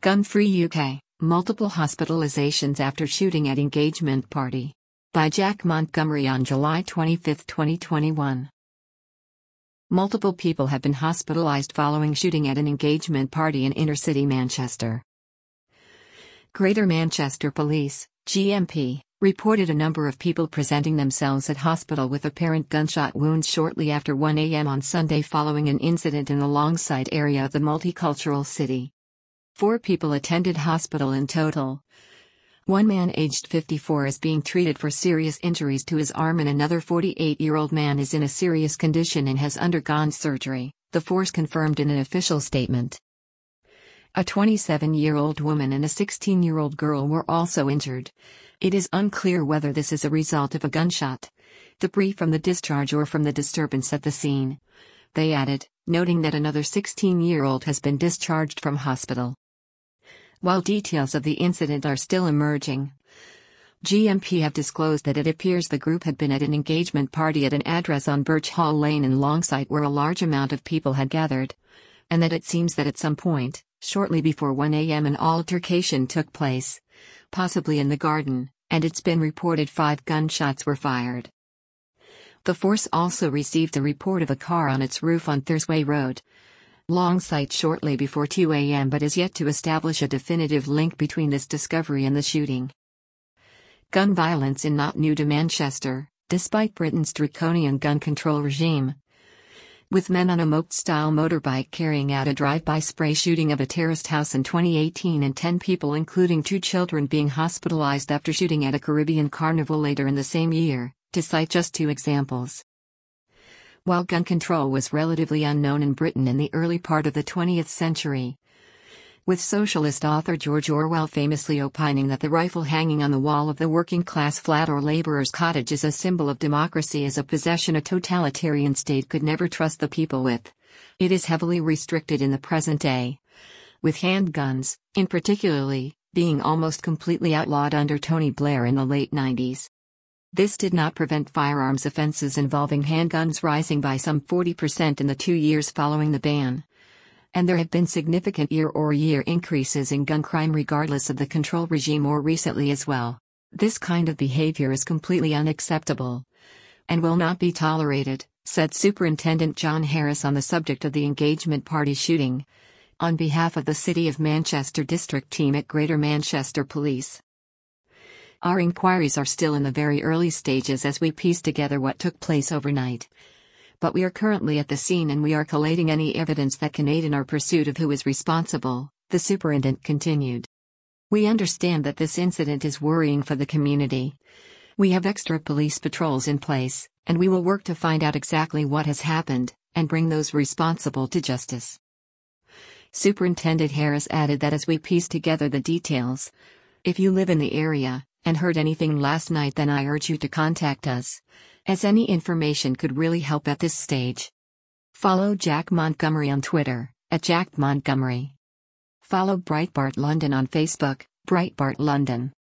Gun-free UK, multiple hospitalizations after shooting at engagement party. By Jack Montgomery on July 25, 2021. Multiple people have been hospitalized following shooting at an engagement party in inner-city Manchester. Greater Manchester Police, GMP, reported a number of people presenting themselves at hospital with apparent gunshot wounds shortly after 1 a.m. on Sunday following an incident in the Longside area of the multicultural city. 4 people attended hospital in total. One man aged 54 is being treated for serious injuries to his arm and another 48-year-old man is in a serious condition and has undergone surgery, the force confirmed in an official statement. A 27-year-old woman and a 16-year-old girl were also injured. It is unclear whether this is a result of a gunshot, debris from the discharge or from the disturbance at the scene. They added, noting that another 16-year-old has been discharged from hospital. While details of the incident are still emerging, GMP have disclosed that it appears the group had been at an engagement party at an address on Birch Hall Lane in Longside where a large amount of people had gathered, and that it seems that at some point, shortly before 1 a.m. an altercation took place, possibly in the garden, and it's been reported 5 gunshots were fired. The force also received a report of a car on its roof on Thursway Road, Longside shortly before 2 a.m. but is yet to establish a definitive link between this discovery and the shooting. Gun violence is not new to Manchester, despite Britain's draconian gun control regime, with men on a moped-style motorbike carrying out a drive-by spray shooting of a terraced house in 2018 and 10 people including 2 children being hospitalized after shooting at a Caribbean carnival later in the same year, to cite just 2 examples. While gun control was relatively unknown in Britain in the early part of the 20th century, with socialist author George Orwell famously opining that the rifle hanging on the wall of the working-class flat or laborer's cottage is a symbol of democracy as a possession a totalitarian state could never trust the people with, it is heavily restricted in the present day, with handguns, in particularly, being almost completely outlawed under Tony Blair in the late 90s. This did not prevent firearms offenses involving handguns rising by some 40% in the 2 years following the ban. And there have been significant year-over-year increases in gun crime regardless of the control regime more recently as well. This kind of behavior is completely unacceptable and will not be tolerated, said Superintendent John Harris on the subject of the engagement party shooting, on behalf of the City of Manchester District Team at Greater Manchester Police. Our inquiries are still in the very early stages as we piece together what took place overnight. But we are currently at the scene and we are collating any evidence that can aid in our pursuit of who is responsible, the superintendent continued. We understand that this incident is worrying for the community. We have extra police patrols in place, and we will work to find out exactly what has happened, and bring those responsible to justice. Superintendent Harris added that as we piece together the details, if you live in the area, and heard anything last night then I urge you to contact us, as any information could really help at this stage. Follow Jack Montgomery on Twitter, @JackMontgomery. Follow Breitbart London on Facebook, Breitbart London.